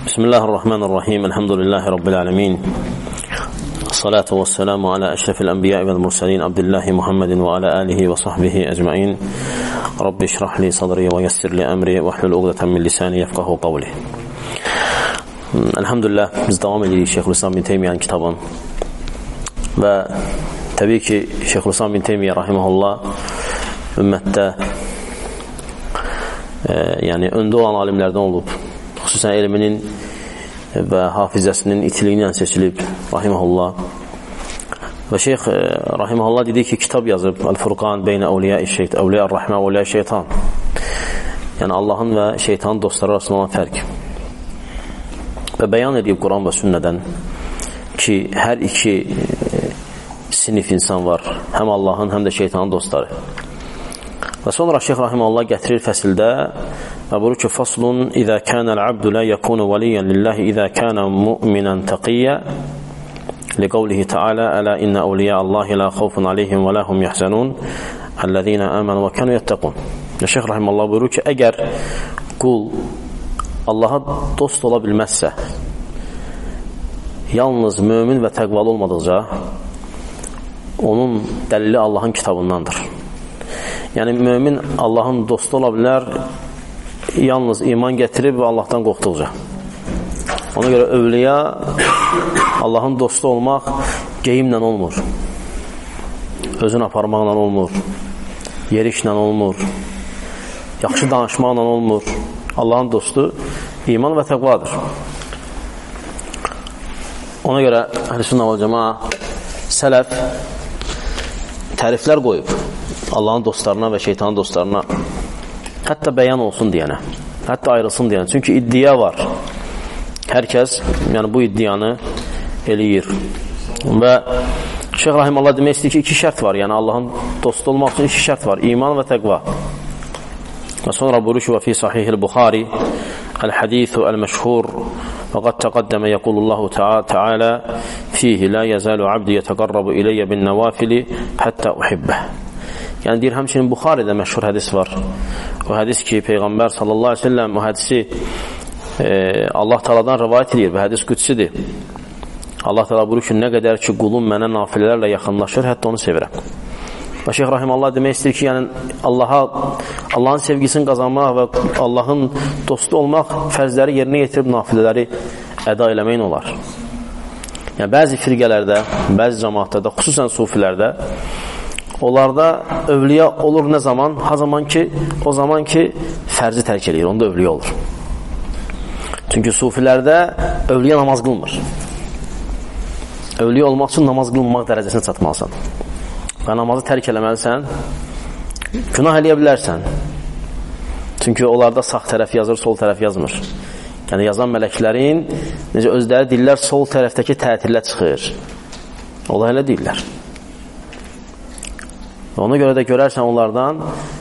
Bismillahirrahmanirrahim. Elhamdülillahi Rabbil alemin. Salatu ve selamu ala eşrefil enbiya vel mursalin Abdillahi Muhammedin ve ala alihi ve sahbihi ecmain. Rabbi şrahli sadri ve yessirli emri ve hlul uqdeten min lisani yefqahu qavli. Elhamdülillah biz devam edirik Şeyhülislam bin Teymiyye'nin kitabın. Və təbii ki Şeyhülislam bin Teymiyye rahimehullah ümmətdə yəni öndə olan alimlərdən olub. Xüsusən elminin və hafizəsinin itiliyinə seçilib rahimehullah. Və şeyx rahimehullah dedi ki, kitab yazıb El-Furqan beynə əvliya-i şeytan, əvliya-r-Rahman və əvliya-i şeytan. Yəni Allahın və şeytanın dostları arasında olan fərq. Və bəyan edib Quran və sünnədən ki, hər iki sinif insan var. Həm Allahın, həm də şeytanın dostları. Və sonra şeyx rahimehullah gətirir fəsildə və buyurur ki, faslun İzə kənəl abdu la yakunu valiyyən lillahi İzə kənə mu'minən təqiyyə liqavlihi ta'ala ələ innə əvliyə Allahi la xawfun aleyhim və lahum yəhzənun əlləzinə əmənu və kənu yəttəqun. Şeyx rahimehullah buyurur ki, əgər qul Allaha dost ola bilməzsə, yalnız mömin və təqvalı olmadıqca onun dəlili Allahın kitabındandır. Yəni mömin Allahın dostu ola bilər yalnız iman gətirib və Allahdan qorxduqca. Ona görə övliya Allahın dostu olmaq geyimlə olmur, özün aparmaqla olmur, yerişlə olmur, yaxşı danışmaqla olmur. Allahın dostu iman və təqvadır. Ona görə Əhl-i-Sünnə vəl-Cəmaə sələf təriflər qoyub Allahın dostlarına və şeytanın dostlarına, hətta bəyan olsun deyənə, hətta ayrılsın deyənə. Çünki iddia var. Hər kəs yəni bu iddianı eləyir. Və Şeyx rahimehullah demək istəyir ki, iki şərt var. Yəni Allahın dostu olmaq üçün iki şərt var. İman və təqva. Və sonra buyurur ki, və fi sahihil Buxari el-hadithu el-məşhur və qad təqaddəmə yəqulullahu ta'ala fihi la yəzəlu abdi yətəqarrabu iləyyə bin nəvafili həttə uhibbəh. Yəni deyir, həmçinin Buxaridə məşhur hədis var. O hədis ki, Peyğəmbər sallallahu aleyhi ve sellem o hədisi Allah Teala'dan rivayət edir və hədis qüdsidir. Allah Teala buyurur ki, nə qədər ki, qulum mənə nafilələrlə yaxınlaşır, hətta onu sevirəm. Və Şeyx rahimehullah demək istəyir ki, yəni Allahın sevgisini qazanmaq və Allahın dostu olmaq fərzləri yerinə yetirib nafilələri əda eləməyin olar. Yəni bəzi firqələrdə, bəzi cəmaatlarda, xüsusən sufilərdə onlarda övliya olur nə zaman? O zaman ki fərzi tərk edir, onda övliya olur. Çünki sufilərdə övliya namaz qılmır. Övliya olmaq üçün namaz qılmaq dərəcəsinə çatmalısan. Və namazı tərk eləməlisən, günah eləyə bilərsən. Çünki onlarda sağ tərəf yazır, sol tərəf yazmır. Yəni yazan mələklərin necə özləri deyirlər, sol tərəfdəki tətillə çıxır. Onlar elə deyirlər. Ona görə də görərsən onlardan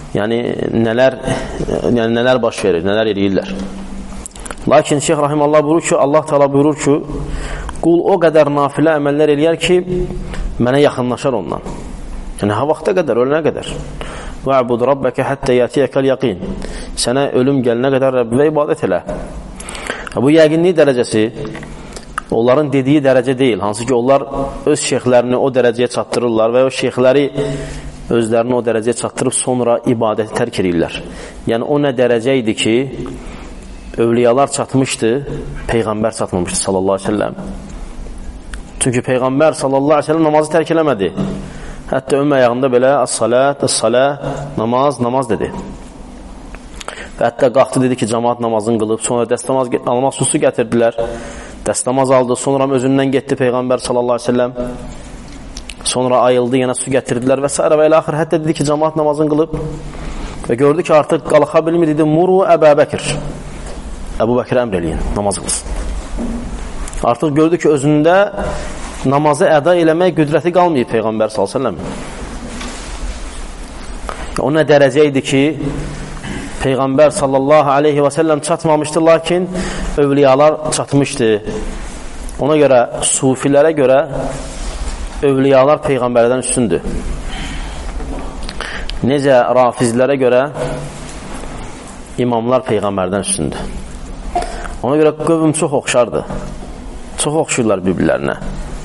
nələr baş verir, nələr eləyirlər. Lakin Şeyx rahimehullah buyurur ki, Allah Teala buyurur ki, qul o qədər nafilə əməllər eləyər ki, mənə yaxınlaşar ondan. Yəni ha vaxta qədər, ölənə qədər. Va'bud rabbaka hatta yatiyakal yaqin. Sənə ölüm gəlinə qədər Rəbbinə ibadət elə. Bu yəqinlik dərəcəsi onların dediyi dərəcə deyil. Hansı ki onlar öz şeyxlərini o dərəcəyə çatdırırlar və o şeyxləri özlərini o dərəcəyə çatdırıb sonra ibadəti tərk edirlər. Yəni o nə dərəcə idi ki, övliyalar çatmışdı, Peyğəmbər çatmamışdı sallallahu aleyhi ve sellem. Çünki Peyğəmbər sallallahu aleyhi ve sellem namazı tərk eləmədi. Hətta ön ayağında belə as-salat, as-salah, namaz dedi. Və hətta qalxdı dedi ki, cəmaat namazını qılıb, sonra dəstəmaz almaq susu gətirdilər. Dəstəmaz aldı, sonra özündən getdi Peyğəmbər sallallahu aleyhi ve sellem. Sonra ayıldı, yenə su gətirdilər və s. və ilə axır. Hətta dedi ki, cəmaat namazını qılıb və gördü ki, artıq qalxa bilmir, dedi, muru Əbu Bəkir. Əbu Bəkir əmr eləyin, namaz qılsın. Artıq gördü ki, özündə namazı əda eləmək qüdrəti qalmayıb Peyğəmbər s.ə.v. O nə dərəcə idi ki, Peyğəmbər sallallahu aleyhi və səlləm çatmamışdı, lakin övliyalar çatmışdı. Ona görə, sufilərə görə övliyalar Peyğəmbərdən üstündür. Necə rafizlərə görə imamlar Peyğəmbərdən üstündür. Ona görə qövm çox oxşardır. Çox oxşurlar bir-birlərinə.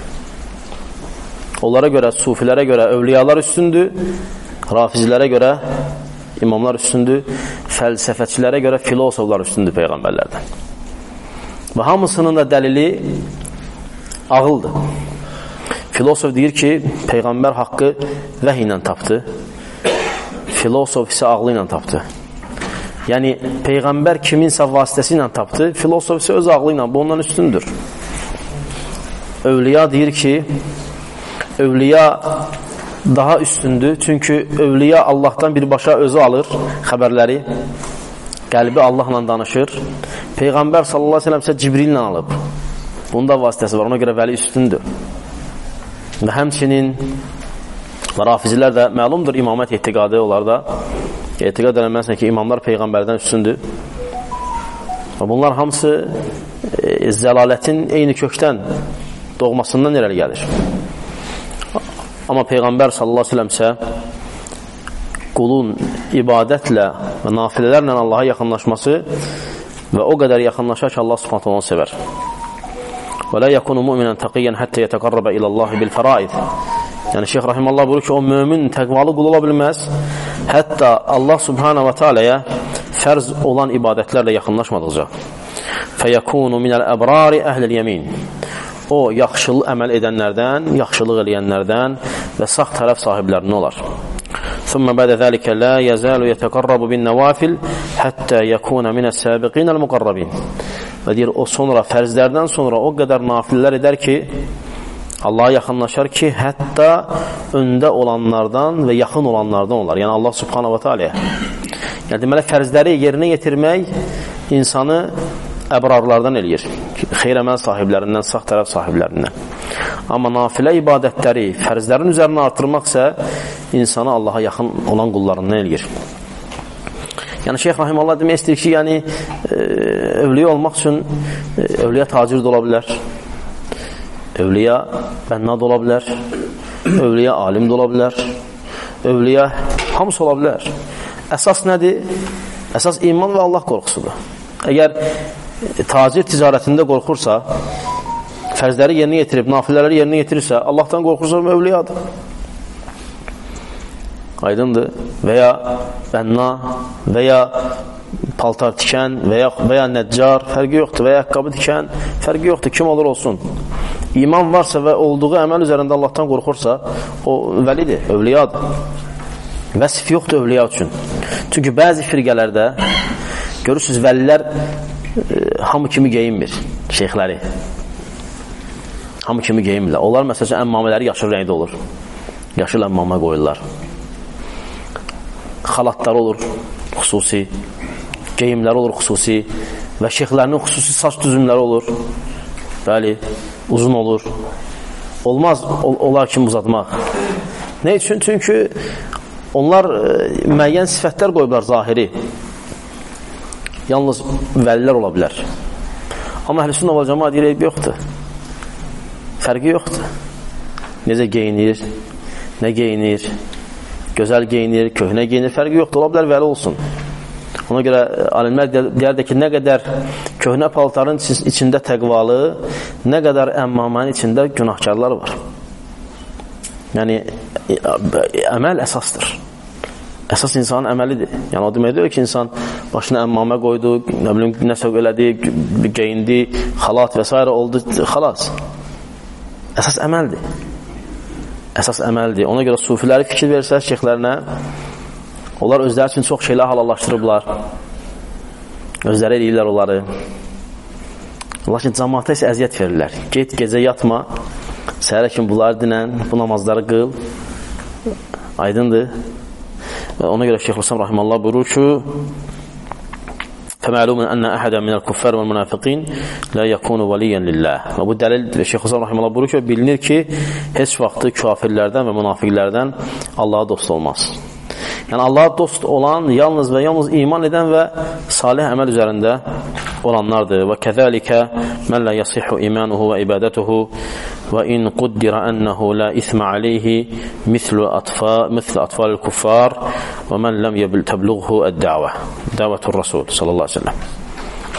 Onlara görə, sufilərə görə övliyalar üstündür, rafizilərə görə imamlar üstündür, fəlsəfəçilərə görə filosoflar üstündür peyğəmbərlərdən. Və hamısının da dəlili ağıldır. Filosof deyir ki, peyğəmbər haqqı vəhy ilə tapdı, filosof isə ağlı ilə tapdı. Yəni, peyğəmbər kiminsə vasitəsi ilə tapdı, filosof isə öz ağlı ilə, bu ondan üstündür. Övliya deyir ki, övliya daha üstündür, çünki övliya Allahdan birbaşa özü alır xəbərləri, qəlbi Allahla danışır. Peyğəmbər sallallahu aleyhi ve sellem isə Cibril ilə alıb. Bunda vasitəsi var, ona görə vəli üstündür. Və həmçinin rafizilər də məlumdur imamət etiqadı onlarda. Etiqad edilməlisən ki, imamlar peyğəmbərdən üstündür. Və bunlar hamısı zəlalətin eyni kökdən doğmasından irəli gəlir. Amma Peyğəmbər sallallahu aleyhi ve sellem isə qulun ibadətlə və nafilələrlə Allaha yaxınlaşması və o qədər yaxınlaşar ki, Allah subhanətə onu sevər. Və lə yəkunu müminən təqiyyən həttə yətəqarrabə iləllahi bil fəraid. Yəni, Şeyx Rahiməllah buyurur ki, o mümin təqvalı qul ola bilməz, hətta Allah subhanə və tealəyə fərz olan ibadətlərlə yaxınlaşmadıqca. Fəyəkunu minəl əbrari əhləl yəmin. O, yaxşılıq əməl edənlərdən, yaxşılıq eləyənlərdən və sağ tərəf sahiblərindən olar. Thumma bədə zəlikə lə yəzəlu yətəqarrabu bin nəvafil həttə yəkuna minəs-səbiqinəl müqarrabin. Və deyir, o sonra, fərzlərdən sonra o qədər nafillər edər ki, Allaha yaxınlaşar ki, hətta öndə olanlardan və yaxın olanlardan olar. Yəni, Allah subhanahu wa ta'ala. Yəni, deməli, fərzləri yerinə yetirmək insanı əbrarlardan eləyir. Xeyr əməl sahiblərindən, sağ tərəf sahiblərindən. Amma nafilə ibadətləri, fərzlərin üzərinə artırmaq isə insanı Allaha yaxın olan qullarından eləyir. Yəni, Şeyx Rahiməllah demək istəyir ki, yəni, övliyə olmaq üçün övliyə tacir də ola bilər, övliyə bənnad ola bilər, övliyə alim də ola bilər, övliyə hamısı ola bilər. Əsas nədir? Əsas iman və Allah qorxusudur. Əgər tacir ticarətində qorxursa, fərzləri yerinə yetirib, nafilələri yerinə yetirirsə, Allahdan qorxursa övliyadır. Aydındır. Və ya bənna, və ya paltar tikən, və ya nəccar, fərqi yoxdur, və ya əqqabı tikən, fərqi yoxdur, kim olur olsun. İman varsa və olduğu əməl üzərində Allahdan qorxursa, o vəlidir, övliyadır. Vəsif yoxdur övliya üçün. Çünki bəzi firqələrdə görürsünüz, vəlilər hamı kimi geyinmir, şeyxləri. Hamı kimi geyinmirlər. Onlar məsələn əmmamələri yaşıl rəngdə olur. Yaşıl əmmamə qoyurlar. Xalatlar olur xüsusi, geyimləri olur xüsusi və şeyxlərinin xüsusi saç düzümləri olur. Bəli, uzun olur. Olmaz onlar kimi uzatmaq. Nə üçün? Çünki onlar müəyyən sifətlər qoyublar zahiri. Yalnız vəlilər ola bilər. Amma əhl-i-sünnə və cəmaət deyir, eyb yoxdur. Fərqi yoxdur. Necə geyinir, nə geyinir, gözəl geyinir, köhnə geyinir, fərqi yoxdur. Ola bilər vəli olsun. Ona görə alimlər deyərdir ki, nə qədər köhnə paltarın içində təqvalı, nə qədər əmmamənin içində günahkarlar var. Yəni, əməl əsasdır. Əsas insanın əməlidir. Yəni, o demək deyir ki, insan başına əmmamə qoydu, nəsə elədi, geyindi, xalat və s. oldu, xalas. Əsas əməldir. Əsas əməldir. Ona görə sufiləri fikir versəz şeyxlərinə, onlar özləri üçün çox şeylər halallaşdırıblar. Özləri eləyirlər onları. Lakin cəmaata isə əziyyət verirlər. Get, gecə yatma, səhərə kimi bunları dinən, bu namazları qıl. Aydındır. Və ona görə Şeyxülislam Rahiməllah buyurur ki, فَمَعْلُومًا أَنَّ أَحَدًا مِنَ الْكُفَّارِ وَالْمُنَافِقِينَ لَا يَكُونُ وَلِيًّا لِلَّهِ. Və bu dəlil Şeyxülislam Rahiməllah buyurur ki, bilinir ki, heç vaxtı kafirlərdən və münafiqlərdən Allaha dost olmaz. Yəni, Allaha dost olan yalnız və yalnız iman edən və salih əməl üzərində olanlardır. Və kəzəlikə mən lə yəsihhu imanuhu və ibadətuhu və in quddirə ənəhu lə ismə aleyhi mislu atfal kuffar və mən ləm təbluğhu əd-dəvə dəvətur Rasul sallallahu aleyhi ve sellem.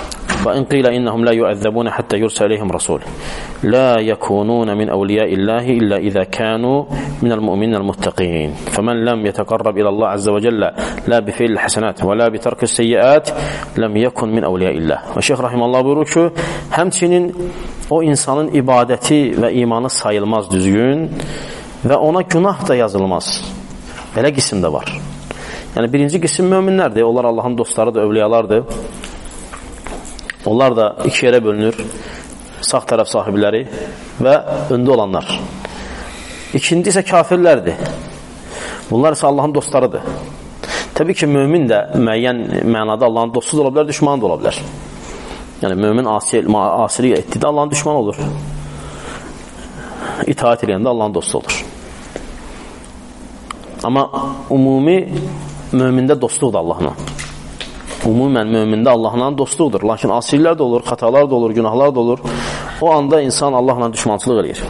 وإن قيل إنهم لا يؤذبون حتى يرسل إليهم رسول لا يكونون من أولياء الله إلا إذا كانوا من المؤمنين المتقين فمن لم يتقرب إلى الله عز وجل لا بفعل الحسنات ولا بترك السيئات لم يكن من أولياء الله. Və Şeyx Rahiməllah buyurur ki, həmçinin o insanın ibadəti və imanı sayılmaz düzgün və ona günah da yazılmaz. Belə qism də var. Yəni birinci qism möminlərdir. Onlar Allahın dostlarıdır, övliyalardır. Onlar da iki yerə bölünür. Sağ tərəf sahibləri və öndə olanlar. İkinci isə kafirlərdir. Bunlar isə Allahın dostlarıdır. Təbii ki, mömin də müəyyən mənada Allahın dostu da ola bilər, düşmanı da ola bilər. Yəni mömin asilik etdiyi də Allahın düşmanı olur. İtaat edən də Allahın dostu olur. Amma ümumi mömində dostluqdur Allahla. Umumən mömində Allahla dostluqdur. Lakin asiliklər də olur, xatalar da olur, günahlar da olur. O anda insan Allahla düşmançılıq edir.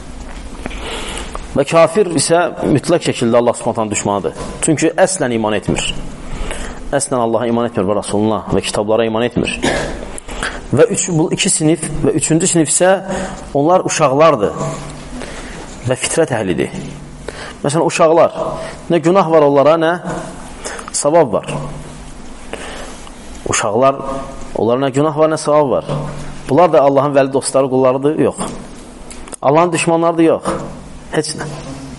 Və kafir isə mütləq şəkildə Allah Subhanahu düşmanıdır. Çünki əslən iman etmir. Əslən Allaha iman etmir və Rasuluna və kitablara iman etmir. Və bu iki sinif və üçüncü sinif isə onlar uşaqlardır və fitrət əhlidir. Məsələn, uşaqlar, nə günah var onlara, nə savab var. Uşaqlar, onlara nə günah var, nə savab var. Bunlar da Allahın vəli dostları, qullarıdır, yox. Allahın düşmanlarıdır, yox. Heç nə.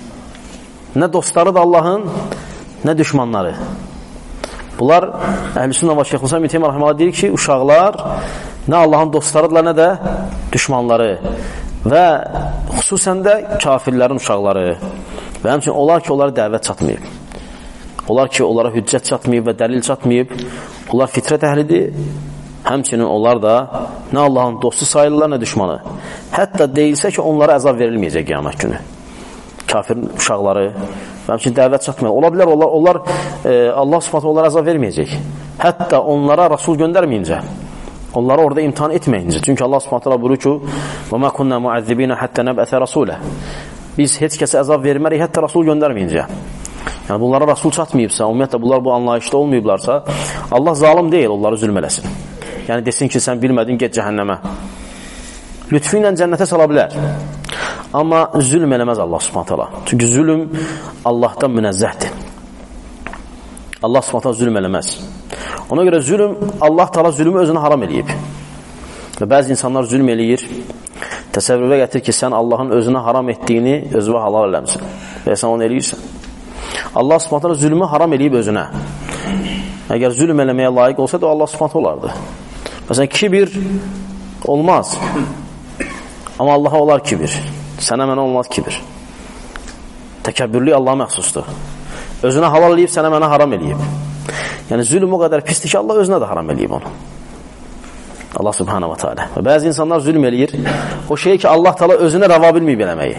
Nə dostları da Allahın, nə düşmanları. Bunlar, Əhl-i-Sünnə və Şeyx Musa Müteymi Rahiməllah deyir ki, uşaqlar nə Allahın dostlarıdırlar, nə də düşmanları. Və xüsusən də kafirlərin uşaqları. Və həmçinin onlar ki, onlara dəvət çatmayıb. Onlar ki, onlara hüccət çatmayıb və dəlil çatmayıb. Onlar fitrət əhlidir. Həmçinin onlar da nə Allahın dostu sayılırlar, nə düşmanı. Hətta deyilsə ki, onlara əzab verilməyəcək qiyamət günü. Kafirin uşaqları və həmçinin dəvət çatmayıb. Ola bilər, onlar Allah Subhanahu onlara əzab verməyəcək. Hətta onlara Rasul göndərməyincə. Onları orada imtihan etməyincə. Çünki Allah Subhanahu buyurur ki: "Və ma kunna mu'azzibina hatta nab'atha rasula." Biz heç kəsə əzab vermərik, hətta Rasul göndərməyincə. Yəni bunlara Rasul çatmayıbsa, ümumiyyətlə bunlar bu anlayışda olmayıblarsa, Allah zalim deyil, onları zülm eləsin. Yəni desin ki, sən bilmədin, get cəhənnəmə. Lütfü ilə cənnətə sala bilər. Amma zülm eləməz Allah Subhanahu. Çünki zülm Allahdan münəzzəhdir. Allah Subhanahu zülm eləməz. Ona görə zülm, Allah Taala zülmü özünə haram eləyib. Və bəzi insanlar zülm eləyir. Təsəvvürə gətir ki, sən Allahın özünə haram etdiyini özünə halal eləmsən. Və sən onu eləyirsən. Allah Subhanahu zülmü haram eləyib özünə. Əgər zülm eləməyə layiq olsaydı, Allah Subhanahu olardı. Məsələn, kibir olmaz. Amma Allaha olar kibir. Sənə mənə olmaz kibir. Təkəbbürlük Allaha məxsusdur. Özünə halal eləyib, sənə mənə haram eləyib. Yəni zülm o qədər pisdir ki, Allah özünə də haram eləyib onu. Allah Subhanahu wa ta'ala. Və bəzi insanlar zülm eləyir. O şey ki, Allah Taala özünə rəva bilməyib eləməyi.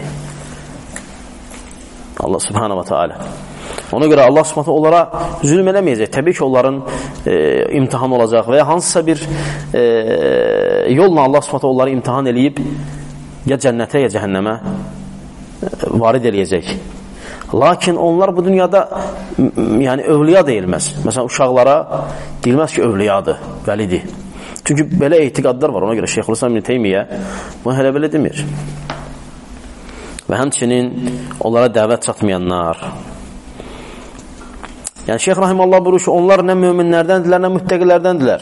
Allah Subhanahu wa ta'ala. Ona görə Allah Subhanahu onlara zülm eləməyəcək. Təbii ki, onların imtihan olacaq və ya hansısa bir yolla Allah Subhanahu onları imtihan eləyib ya cənnətə, ya cəhənnəmə varid eləyəcək. Lakin onlar bu dünyada yəni övliya deyilməz. Məsələn, uşaqlara deyilməz ki, övliyadır, vəlidir. Çünki belə etiqadlar var. Ona görə Şeyxülislam İbn Teymiyyə bunu hələ belə demir. Və həmçinin onlara dəvət çatmayanlar. Yəni Şeyx Rahiməllah buyurur ki, onlar nə möminlərdəndirlər, nə müttəqilərdəndirlər.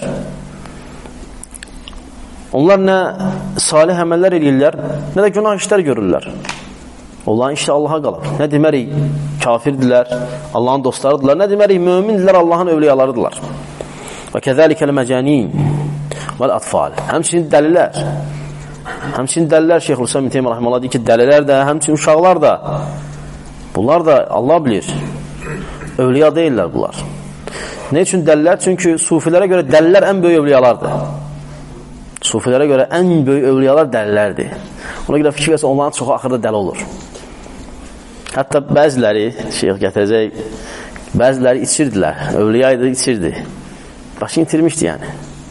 Onlar nə salih əməllər edirlər, nə də günah işlər görürlər. Onların işi Allaha qalıb. Nə demərik kafirdirlər, Allahın dostlarıdırlar, nə demərik mömindirlər, Allahın övliyalarıdırlar. Və kəzəlikəl məcanin vəl atfal. Həmçinin dəlilər. Həmçinin dəlilər Şeyxülislam İbn Teymiyyə Rahiməllah deyir ki, dəlilər də, həmçinin uşaqlar da. Bunlar da Allah bilir. Övliya deyirlər bunlar. Nə üçün dəlilər? Çünki sufilərə görə dəlilər ən böyük övliyalardır. Sufilərə görə ən böyük övliyalar dəlilərdir. Ona görə fikir versə, onların çoxu axırda dəli olur. Hətta bəziləri, şeyx gətirəcək, bəziləri içirdilər. Övliyaydı, içirdi. Başını itirmişdi yəni.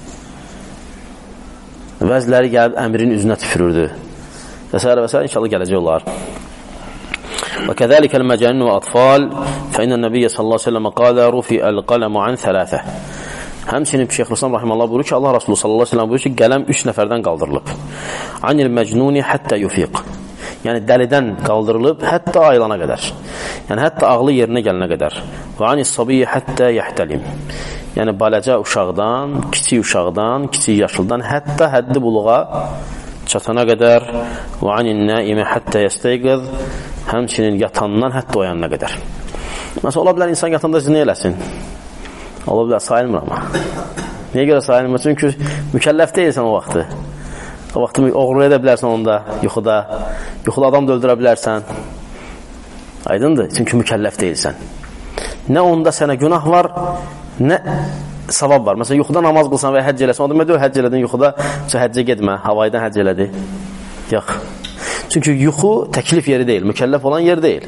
Bəziləri gəlib əmrin üzünə tüfürürdü. Və s. inşallah gələcək olar. وكذلك المجانين والأطفال فإن النبي صلى الله عليه وسلم قال رفع القلم عن ثلاثة. Həmçinin Şeyxülislam rahimehullah buyurur ki, Allah Resulü sallallahu əleyhi və səlləm buyurur ki, qələm 3 nəfərdən qaldırılıb. Anil məcnuni hatta yufiq. Yəni dəlidən qaldırılıb hətta ayılana qədər. Yəni hətta ağlı yerinə gələnə qədər. Və anis sabiyyi hatta yahtalim. Yəni balaca uşaqdan, kiçik yaşlıdan hətta həddi buluğa çatana qədər. Və anin naimi hatta yastayqiz. Həmçinin yatandan hətta oyanana qədər. Məsələn, ola bilər insan yatanda zinə eləsin. Ola bilər, sayılmır amma. Niyə görə sayılmır? Çünki mükəlləf deyilsən o vaxtı. O vaxtı oğurluq edə bilərsən onda, yuxuda adam da öldürə bilərsən. Aydındır, çünki mükəlləf deyilsən. Nə onda sənə günah var, nə savab var. Məsələn, yuxuda namaz qılsan və həcc eləsən, o demək deyil, həcc elədin yuxuda, həccə getmə, havaydan həcc elədi. Yox. Çünki yuxu təklif yeri deyil, mükəlləf olan yer deyil.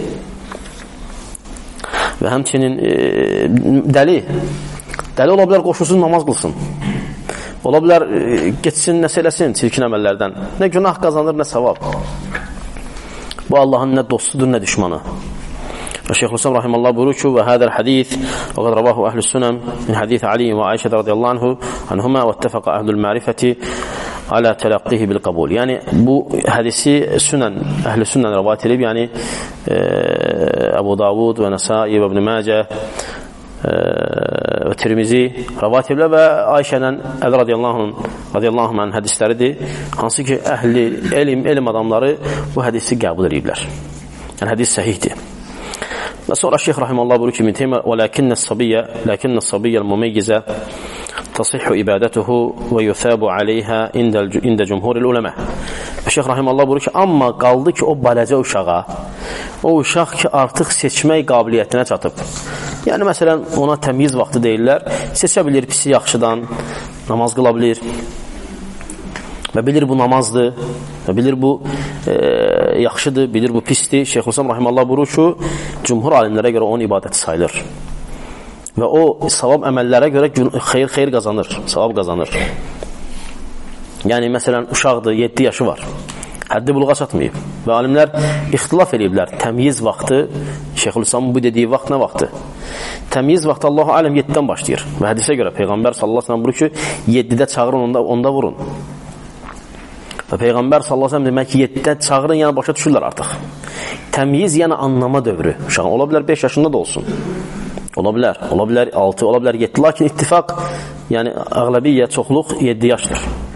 Və həmçinin dəli ola bilər qoşulsun, namaz qılsın. Ola bilər geçsin, nəsə eləsin çirkin əməllərdən. Nə günah qazanır, nə savab. Bu Allahın nə dostudur, nə düşmanı. Və Şeyxülislam rahimehullah buyurur ki, və hədəl hədis və qad ravahu əhlus sunan min hadis Ali və Ayşə radiyallahu anhuma və ittəfəqə əhlul ma'rifəti alə tələqqihi bil qəbul. Yəni bu hədisi əhl-i sünnən rivayət edib, yəni Əbu Davud və Nəsai və İbn Məcə və Tirmizi rivayət ediblər və Ayşənin Əli radiyallahu anh hədisləridir. Hansı ki, əhli elm adamları bu hədisi qəbul ediblər. Yəni hədis səhihdir. Və sonra Şeyx rahimehullah buyurur ki, lakinnəs sabiyyəl mumeyyizə tasihhu ibadatuhu və yuthabu aleyha ində cumhuril uləmə. Şeyx rahimehullah buyurur ki, amma qaldı ki, o balaca uşağa, o uşaq ki, artıq seçmək qabiliyyətinə çatıb. Yəni, məsələn, ona təmiz vaxtı deyirlər, seçə bilir pisi yaxşıdan, namaz qıla bilir və bilir bu namazdır və bilir bu yaxşıdır, bilir bu pisdir. Şeyxülislam rahimehullah buyurur ki, cumhur alimlərə görə onun ibadəti sayılır. Və o savab əməllərə görə xeyir qazanır, savab qazanır. Yəni, məsələn, uşaqdır, 7 yaşı var, həddi buluğa çatmayıb və alimlər ixtilaf ediblər. Təmyiz vaxtı, Şeyxülislamın bu dediyi vaxt nə vaxtı? Təmyiz vaxtı Allahu aləm 7-dən başlayır və hədisə görə Peyğəmbər sallallahu aleyhi ve sellem buyurur ki, 7-də çağırın, onda vurun. Və Peyğəmbər sallallahu aleyhi ve sellem demək ki, 7-də çağırın, yəni başa düşürlər artıq. Təmyiz yəni anlama dövrü. Uşaq ola bilər 5 yaşında da olsun. Ola bilər 6, ola bilər 7. Lakin ittifaq, yəni əğləbiyyə, çoxluq 7 yaşdır.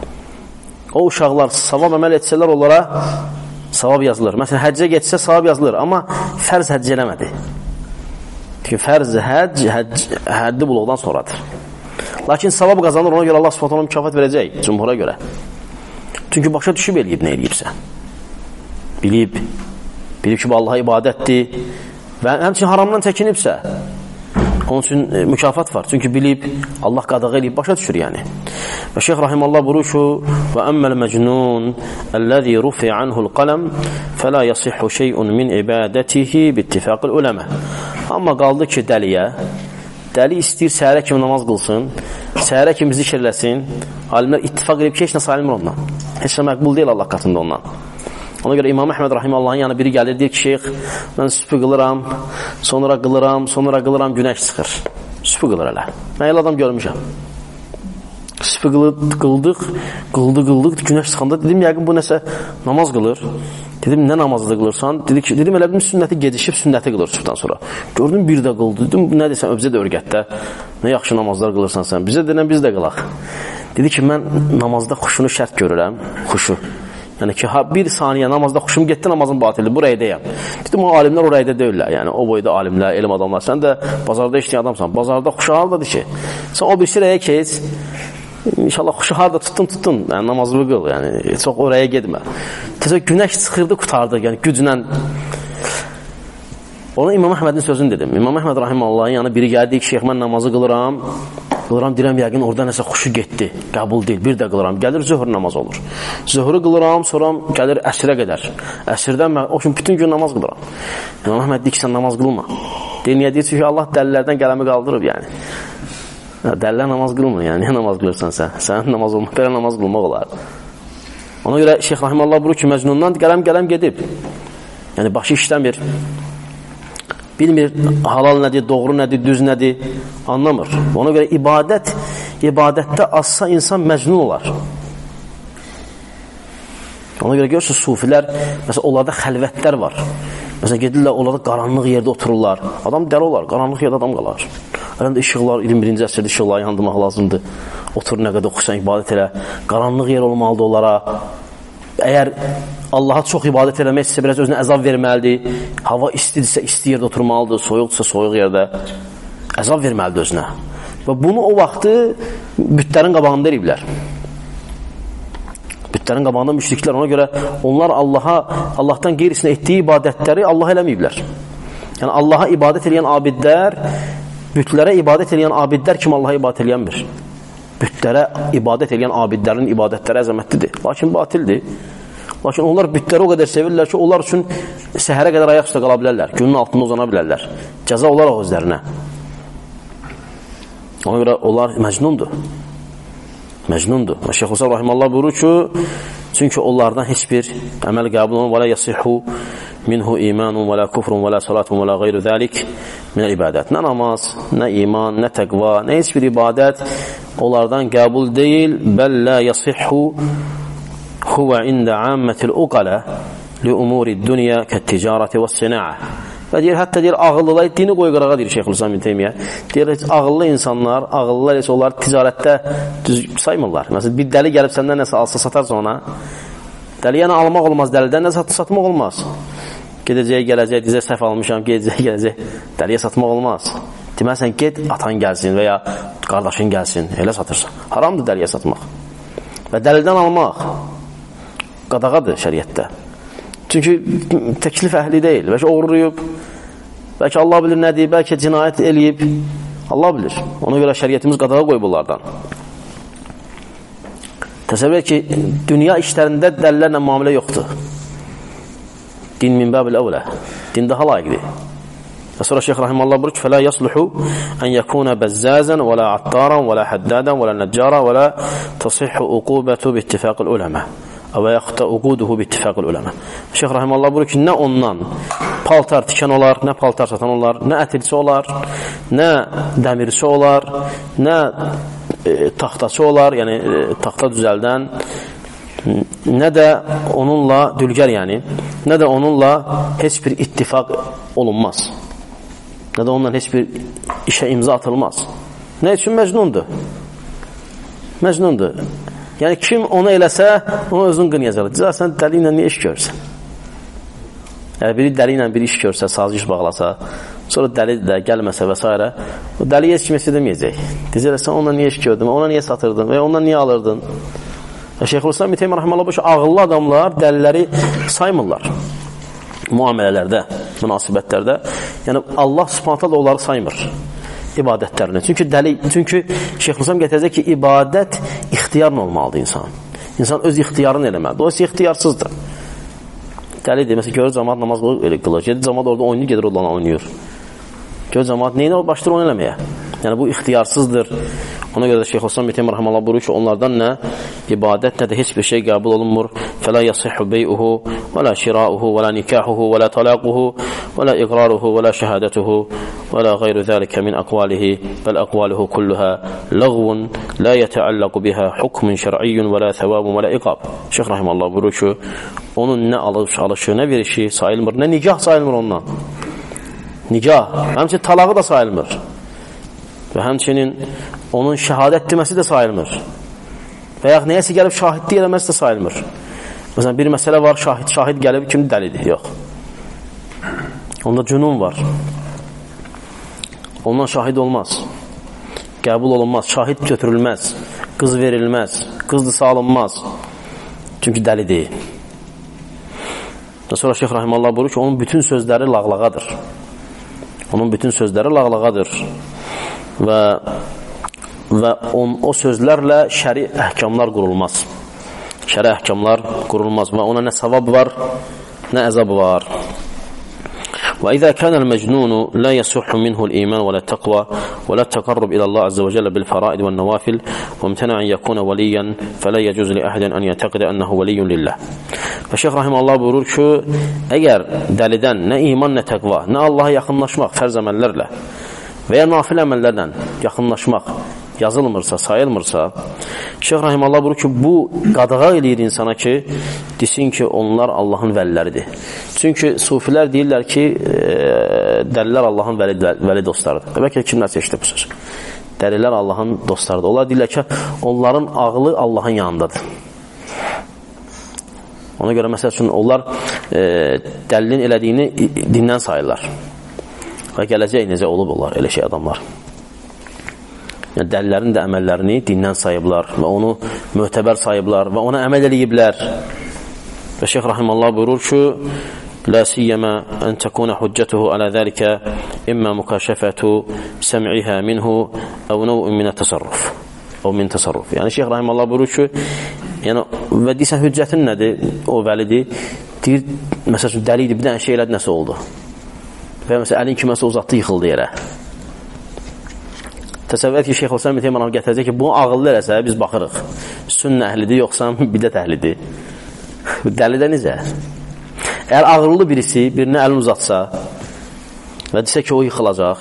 O uşaqlar savab əməl etsələr onlara savab yazılır. Məsələn, həccə getsə savab yazılır, amma fərz həcc eləmədi. Çünki fərz həddi buluqdan sonradır. Lakin savab qazanır, ona görə Allah subhanahu ona mükafat verəcək, cumhura görə. Çünki başa düşüb eləyib nə eləyibsə. Bilib ki, bu Allaha ibadətdir və həmçinin haramdan çəkinibsə, onun üçün mükafat var. Çünki bilib, Allah qadağı eləyib, başa düşür yəni. Və Şeyx rahimehullah buyurur ki, və əmməl məcnun əlləzi rufi anhul qələm fələ yasihhu şey'un min ibadətihi bittifaqil uləmə. Amma qaldı ki, dəli istəyir səhərə kimi namaz qılsın, səhərə kimi zikr eləsin, alimlər ittifaq edib ki, heç nə sayılmır ondan. Heç nə məqbul deyil Allah qatında ondan. Ona görə İmam Əhməd rahimehullahın yanına biri gəlir, deyir ki, şeyx, mən sübhü qılıram, sonra qılıram, günəş çıxır. Sübhü qılır hələ. Mən elə adam görmüşəm. Sübhü qıldıq, günəş çıxanda dedim, yəqin bu nəsə namaz qılır. Dedim, nə namazı da qılırsan? Dedim, elə bilim sünnəti gedişib, sünnəti qılır sübhdən sonra. Gördüm, bir də qıldı. Dedim, nə desən, bizə də örgətdə, nə yaxşı namazlar qılırsan sən, bizə denən biz də qılaq. Dedi ki, mən namazda xuşunu şərt görürəm, xuşu. Yəni ki, bir saniyə namazda xuşum getdi, namazın batildir, bu rəydəyəm. Dedim, o alimlər o rəydə deyirlər, yəni o boyda alimlər, elm adamlar. Sən də bazarda işləyən adamsan, bazarda xuşu hardadır ki? Sən o birisi rəyə keç, İnşallah xuşu harda tutdun, yəni namazını qıl, yəni çox oraya getmə. Təzə günəş çıxırdı, qutardı, yəni güclə. Ona İmam Əhmədin sözünü dedim. İmam Əhməd rahimehullahın yanına biri gəldi ki, şeyx, mən namazı qılıram, deyirəm, yəqin orada nəsə xuşu getdi, qəbul deyil, bir də qılıram. Gəlir zöhr namaz olur. Zöhrü qılıram, sonra gəlir əsrə qədər. Əsrdən mən o gün bütün gün namaz qılıram. İmam Əhməd deyir ki, sən namaz qılma. Deyir, niyə deyir? Çünki Allah dəlilərdən qələmi qaldırıb, yəni. Dəlilər namaz qılmır, yəni niyə namaz qılırsan sən? Sənin namaz olmaq, belə namaz qılmaq olar. Ona görə Şeyx rahimehullah buyurur ki, məcnundan qələm gedib. Yəni başı işləmir. Bilmir halal nədir, doğru nədir, düz nədir, anlamır. Ona görə ibadət ibadətdə azsa insan məcnun olar. Ona görə görürsünüz, sufilər, məsələn, onlarda xəlvətlər var. Məsələn, gedirlər, onlarda qaranlıq yerdə otururlar. Adam dəli olar, qaranlıq yerdə adam qalar. Əlində işıqlar, 21-ci əsrdə işıqları yandırmaq lazımdır. Otur, nə qədər oxusan, ibadət elə. Qaranlıq yer olmalıdır onlara. Əgər Allaha çox ibadət eləmək istəsə, biraz özünə əzab verməlidir. Hava istidirsə, isti yerdə oturmalıdır. Soyuqdursa, soyuq yerdə. Əzab verməlidir özünə. Və bunu o vaxtı bütlərin qabağında eləyiblər. Bütlərin qabağında müşriklər. Ona görə onlar Allahdan qeyrisinə etdiyi ibadətləri Allah eləməyiblər. Yəni, Allaha ibadət eləyən abidlər, bütlərə ibadət eləyən abidlər kimi Allaha ibadət eləyənmir. Bütlərə ibadət eləyən abidlərin ibadətləri əzəmətlidir. Lakin batildir. Lakin onlar bütləri o qədər sevirlər ki, onlar üçün səhərə qədər ayaq üstə qala bilərlər. Günün altında uzana bilərlər. Cəza olaraq özlərinə. Ona görə onlar məcnundur. Məcnundur. Və Şeyx Hüseyn Rahimallah buyurur ki, çünki onlardan heç bir əməl qəbul olunur. Və la yasihhu minhu imanun və la kufrun və la salatun və la qeyru zəlik minə ibadət. Nə namaz, nə iman, nə təqva, nə heç bir ibadət onlardan qəbul deyil. Bəl la yasihhu huvə ində ammətil uqalə li umuri dünya kət-ticarəti və s-sinəə. Və deyir, hətta deyir, ağıllılar dini qoy qırağa deyir Şeyxülislam İbn Teymiyyə. Deyir, ağıllı insanlar, ağıllılar isə onlar ticarətdə düz saymırlar. Məsələn, bir dəli gəlib səndən nəsə alsa satarsa ona, dəliyə nə almaq olmaz, dəlidən nə satmaq olmaz. Gedəcək, gələcək, dizə səhv almışam, gedəcək, gələcək, dəliyə satmaq olmaz. Deməsən, get, atan gəlsin və ya qardaşın gəlsin, elə satırsan. Haramdır dəliyə satmaq. Və dəlidən almaq qadağadır şəriətdə. Çünki təklif əhli deyil. Bəlkə oğurlayıb, bəlkə Allah bilir nədir, bəlkə cinayət eləyib. Allah bilir. Ona görə şəriətimiz qadağa qoyub bunlardan. Təsəvvür ki, dünya işlərində dəlillərlə müamilə yoxdur. Din min bəbil əvlə. Din daha layiqdir. Və sonra Şeyx Rahimallah buyurur ki, فَلَا يَصْلُحُ أَنْ يَكُونَ بَزَّازًا وَلَا عَطَّارًا وَلَا حَدَّادًا وَلَا نَجَّارًا وَلَا تَصِحُّ عُقُوبَةُ بِاتِّفَاقِ الْعُلَمَاءِ və yaxud da uquduhu bittifaqul ulama. Şeyx Rahimallah buyurur ki, nə ondan paltar tikən olar, nə paltar satan olar, nə ətilçi olar, nə dəmirçi olar, nə taxtaçı olar, yəni taxta düzəldən, nə də onunla dülgər, yəni, nə də onunla heç bir ittifaq olunmaz. Nə də onunla heç bir işə imza atılmaz. Nə üçün? Məcnundur. Məcnundur. Yəni, kim onu eləsə, onu özün qınayacaq. Cəza, sən dəli ilə niyə iş görsən? Yəni, biri dəli ilə bir iş görsə, saziş bağlasa, sonra dəli də gəlməsə və s. O dəli heç kim deməyəcək. Deyəcək, sən onunla niyə iş gördün, ona niyə satırdın və ondan niyə alırdın? Və Şeyxülislam İbn Teymiyyə Rahimehullah bu ağıllı adamlar dəliləri saymırlar. Müamilələrdə, münasibətlərdə. Yəni, Allah Subhanahu taala onları saymır. İbadətlərini. Çünki Şeyxülislam gətirəcək ki, ibadət ixtiyarla olmalıdır insan. İnsan öz ixtiyarını eləməlidir. O isə ixtiyarsızdır. Dəlidir. Məsələn, görür cəmaat namaz qılır. Gedir cəmaat orada oynayır, gedir oradan oynayır. Görür cəmaat neyinə başlayır onu eləməyə. Yəni, bu ixtiyarsızdır. Ona görə də Şeyxülislam İbn Teymiyyə Rahimehullah buyurur ki, onlardan nə ibadət, nə də heç bir şey qəbul olunmur. فَلَا يَصِحُ بَيْءُهُ وَلَا شِرَاؤُهُ وَلَا نِكَاحُهُ وَلَا طَلَاقُهُ وَلَا إِقْرَارُهُ وَلَا شَهَادَتُهُ وَلَا غَيْرُ ذَلِكَ مِنْ أَقْوَالِهِ بَلْ أَقْوَالُهُ كُلُّهَا لَغْوٌ لَا يَتَعَلَّقُ بِهَا حُكْمٌ شَرْعِيٌّ وَلَا ثَوَابٌ وَلَا إِقَابٌ. Şeyx Rahimehullah buyurur ki, onun nə alışı, nə verişi sayılmır, nə nikah sayılmır ondan. Nikah, həmçinin talağı da sayılmır. Və həmçinin onun şəhadət deməsi də sayılmır. Və yaxud nəyəsə gəlib şahidlik eləməsi də sayılmır. Məsələn, bir məsələ var, şahid gəlib, kim dəlidir? Yox. Onda cünun var. Ondan şahid olmaz. Qəbul olunmaz, şahid götürülməz, qız verilməz, qızdı salınmaz. Çünki dəlidir. Və sonra Şeyx Rahimallah buyurur ki, onun bütün sözləri lağlağadır. Onun bütün sözləri lağlağadır. Və o sözlərlə şəri əhkamlar qurulmaz. Şəri əhkamlar qurulmaz və ona nə savab var, nə əzab var. وإذا كان المجنون لا يصح منه الإيمان ولا التقوى ولا التقرب إلى الله عز وجل بالفرائض والنوافل وامتنع أن يكون وليا فلا يجوز لأحد أن يعتقد أنه ولي لله. Şeyx Rahimehullah buyurur ki, əgər dəlidən nə iman, nə təqva, nə Allaha yaxınlaşmaq fərz əməllərlə və ya nafil əməllərlə yaxınlaşmaq yazılmırsa, sayılmırsa, Şeyx Rahiməllah buyurur ki, bu qadağa eləyir insana ki, desin ki, onlar Allahın vəliləridir. Çünki sufilər deyirlər ki, dəlilər Allahın vəli dostlarıdır. Bəlkə kimlər seçdi bu söz? Dəlilər Allahın dostlarıdır. Onlar deyirlər ki, onların ağlı Allahın yanındadır. Ona görə məsəl üçün onlar dəlilin elədiyini dindən sayırlar. Və gələcək necə olub onlar, elə şey adamlar. Yəni, dəlillərin də əməllərini dindən sayıblar və onu möhtəbər sayıblar və ona əməl eləyiblər. Və Şeyx Rahiməllah buyurur ki, لا سيما أن تكون حجته على ذلك إما مكاشفة سمعها منه أو نوع من التصرف أو من تصرف. Yəni Şeyx Rahiməllah buyurur ki, yəni və deyirsən hüccətin nədir? O vəlidir. Deyir, məsələn, dəlidir, bir dənə şey elədi, nəsə oldu. Və məsələn, əlin kiməsə uzatdı, yıxıldı yerə. Təsəvvür et ki, Şeyx Hüseyin Teymanav gətirəcək ki, bunu ağıllı eləsə, biz baxırıq. Sünnə əhlidir, yoxsa bidət əhlidir. Dəlidə necə? Əgər ağırlı birisi birinə əlini uzatsa və desə ki, o yıxılacaq,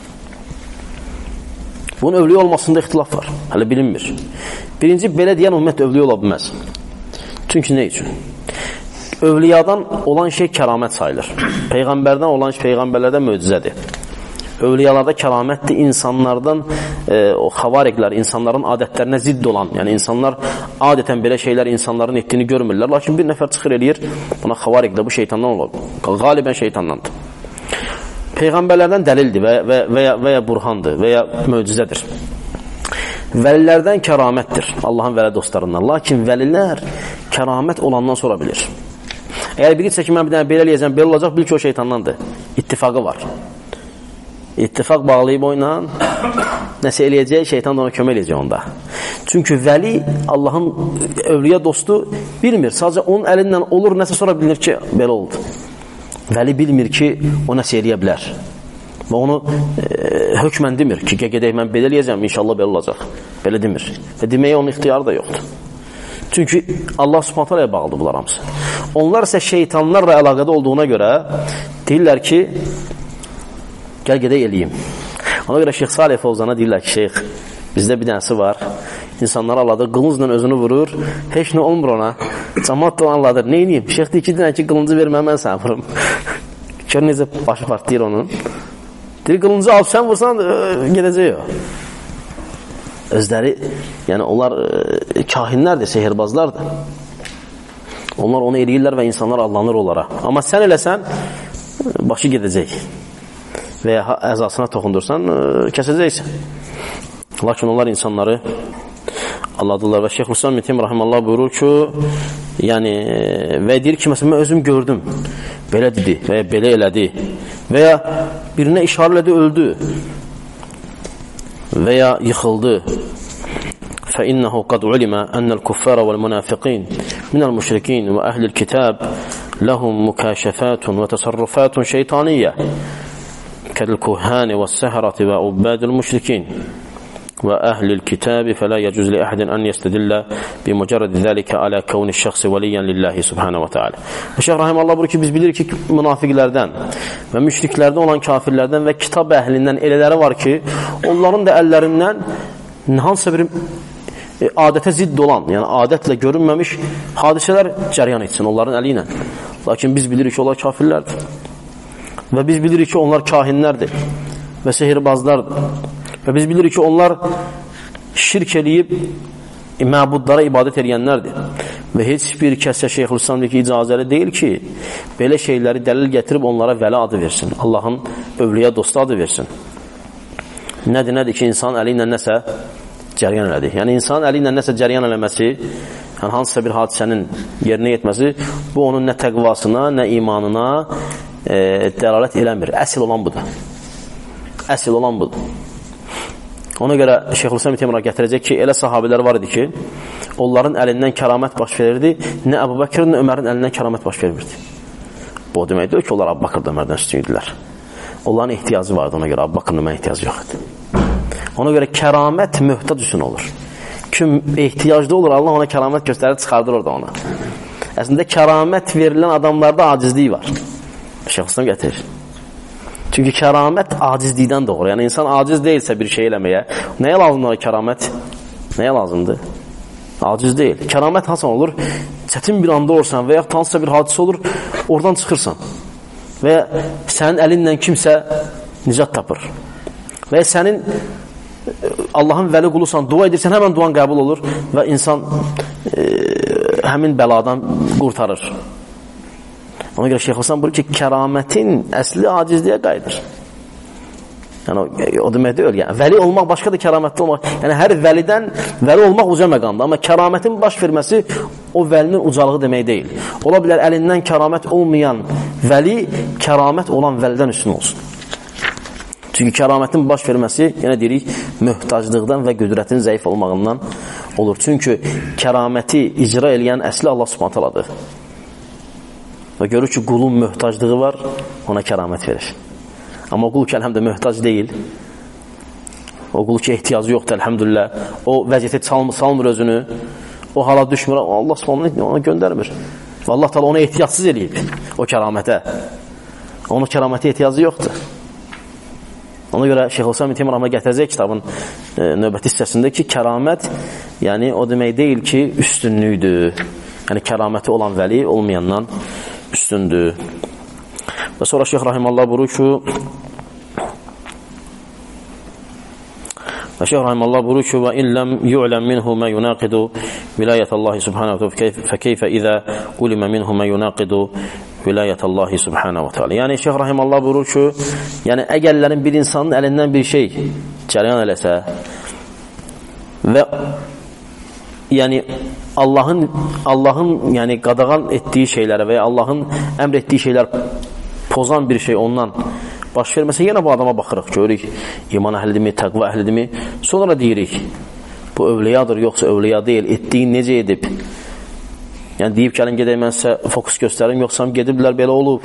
bunun övliyə olmasında ixtilaf var. Hələ bilinmir. Birinci, belə deyən ümumiyyətlə övliyə ola bilməz. Çünki nə üçün? Övliyadan olan şey kəramət sayılır. Peyğəmbərdən olan şey peyğəmbərlərdən möcüzədir. Övliyalarda kəramətdir, insanlardan o xavariklər, insanların adətlərinə zidd olan, yəni insanlar adətən belə şeylər insanların etdiyini görmürlər, lakin bir nəfər çıxır eləyir, buna xavarikdə bu şeytandan olur, qalibən şeytandandır. Peyğəmbərlərdən dəlildir və ya burhandır və ya möcüzədir. Vəlilərdən kəramətdir, Allahın vəli dostlarından, lakin vəlilər kəramət olandan sonra bilir. Əgər biri isə ki, mən bir dənə belə eləyəcəm, belə olacaq, bil ki, o şeytandandır. İttifaqı var. İttifaq bağlayıb oyla nəsə eləyəcək, şeytan da ona kömək eləyəcək onda. Çünki vəli, Allahın övliyə dostu bilmir. Sadəcə onun əlindən olur, nəsə sonra bilinir ki, belə oldu. Vəli bilmir ki, o nəsə eləyə bilər. Və onu hökmən demir ki, gedək mən belə eləyəcəm, inşallah belə olacaq. Belə demir. Və deməyə onun ixtiyarı da yoxdur. Çünki Allah Subhanahu taalaya bağlıdır bunlar hamısı. Onlar isə şeytanlarla əlaqədə olduğuna görə deyirlər ki, gəl gedək eləyim. Ona görə Şeyx Salih Fovzana deyirlər ki, Şeyx, bizdə bir dənəsi var, insanları alladır, qılıncla özünü vurur, heç nə olmur ona, cəmat da onu alladır, nə eləyim? Şeyx deyir ki, dənə ki, qılıncı vermə, mən səni vurum. Kör necə başı partlayır onun. Deyir, qılıncı alıb sən vursan, gedəcək o. Özləri, yəni onlar kahinlərdir, sehirbazlardır. Onlar onu eləyirlər və insanlar allanır onlara. Amma sən eləsən, başı gedəcək. Və ya əzasına toxundursan, kəsəcəksən. Lakin onlar insanları alladırlar və Şeyx Hüseyin Teymanav Rahiməllah buyurur ki, yəni, və deyir ki, məsələn, mən özüm gördüm, belə dedi və ya belə elədi və ya birinə işarə elədi, öldü və ya yıxıldı. فإنه قد علم أن الكفار والمنافقين من المشركين وأهل الكتاب لهم مكاشفات وتصرفات شيطانية كالكهان والسحرة وعباد المشركين وأهل الكتاب فلا يجوز لأحد أن يستدل بمجرد ذلك على كون الشخص وليا لله سبحانه وتعالى. Şeyh Rahiməllah buyurur ki, biz bilirik ki, münafiqlərdən və müşriklərdən olan kafirlərdən və kitab əhlindən elələri var ki, onların da əllərindən hansısa bir adətə zidd olan, yəni adətlə görünməmiş hadisələr cəryan etsin onların əli ilə. Lakin biz bilirik ki, onlar kafirlərdir. Və biz bilirik ki, onlar kahinlərdir və sehirbazlardır. Və biz bilirik ki, onlar şirk eləyib məbudlara ibadət edənlərdir. Və heç bir kəsə Şeyxülislam deyir ki, icazəli deyil ki, belə şeyləri dəlil gətirib onlara vəli adı versin. Allahın övliyə dostu adı versin. Nədir ki, insan əli ilə nəsə cəryan elədi. Yəni, insan əli ilə nəsə cəryan eləməsi, yəni hansısa bir hadisənin yerinə yetməsi, bu onun nə təqvasına, nə imanına dəlalət eləmir. Əsl olan budur. Əsl olan budur. Ona görə Şeyxülislam Teymanav gətirəcək ki, elə sahabilər var idi ki, onların əlindən kəramət baş verirdi, nə Əbu Bəkirin, nə Ömərin əlindən kəramət baş verirdi. Bu o deməkdir ki, onlar Əbu Bəkirdə Ömərdən üstün idilər. Onların ehtiyacı vardı, ona görə Əbu Bəkirin Ömərə ehtiyacı yox idi. Ona görə kəramət möhtac üçün olur. Kim ehtiyacda olur, Allah ona kəramət göstərir, çıxardır orada ona. Əslində, kəramət verilən adamlarda acizlik var. Şeyxülislam gətirir. Çünki kəramət acizlikdən doğur. Yəni, insan aciz deyilsə bir şey eləməyə, nəyə lazımdır kəramət? Nəyə lazımdır? Aciz deyil. Kəramət hasan olur? Çətin bir anda olursan və yaxud hansısa bir hadisə olur, oradan çıxırsan. Və sənin əlinlə kimsə nicat tapır. Və sənin Allahın vəli qulusan, dua edirsən, həmən duan qəbul olur və insan həmin bəladan qurtarır. Ona görə Şeyx Həsən buyurur ki, kəramətin əsli acizliyə qayıdır. Yəni, o demək deyil. Yəni, vəli olmaq başqadır, kəramətli olmaq. Yəni, hər vəlidən vəli olmaq uca məqamdır. Amma kəramətin baş verməsi o vəlinin ucalığı demək deyil. Ola bilər, əlindən kəramət olmayan vəli, kəramət olan vəlidən üstün olsun. Çünki kəramətin baş verməsi, yenə deyirik, möhtaclıqdan və qüdrətin zəif olmağından olur. Çünki kəraməti icra eləyən əsli Allah Subhanahu taaladır. Və görür ki, qulun möhtaclığı var, ona kəramət verir. Amma qul ki, əlhəmdə möhtac deyil. O qul ki, ehtiyacı yoxdur, əlhəmdülillah. O vəziyyəti salmır özünü. O hala düşmür, Allah Subhanahu ona göndərmir. Və Allah Taala onu ehtiyacsız eləyib o kəramətə. Onun kəramətə ehtiyacı yoxdur. Ona görə Şeyx Həsən ibn Teymiyyə gətirəcək kitabın növbəti hissəsində ki, kəramət, yəni o demək deyil ki, üstünlükdür. Yəni kəraməti olan vəli olmayandan üstündür. Və sonra Şeyx Rahimallah buyurur ki, və in ləm yu'ləm minhu mə yunaqidu vilayətallahi subhanahu fəkeyfə izə ulimə minhu mə yunaqidu vilayətallahi subhanahu teala. Yəni Şeyx Rahimallah buyurur ki, yəni əgərlərin bir insanın əlindən bir şey cəryan eləsə və yəni Allahın yəni qadağan etdiyi şeylərə və ya Allahın əmr etdiyi şeylər pozan bir şey ondan baş verməsə, yenə bu adama baxırıq, görürük, iman əhlidirmi, təqva əhlidirmi, sonra deyirik, bu övliyadır, yoxsa övliya deyil, etdiyin necə edib? Yəni, deyib gəlin gedək, mən sizə fokus göstərim, yoxsa gediblər, belə olub.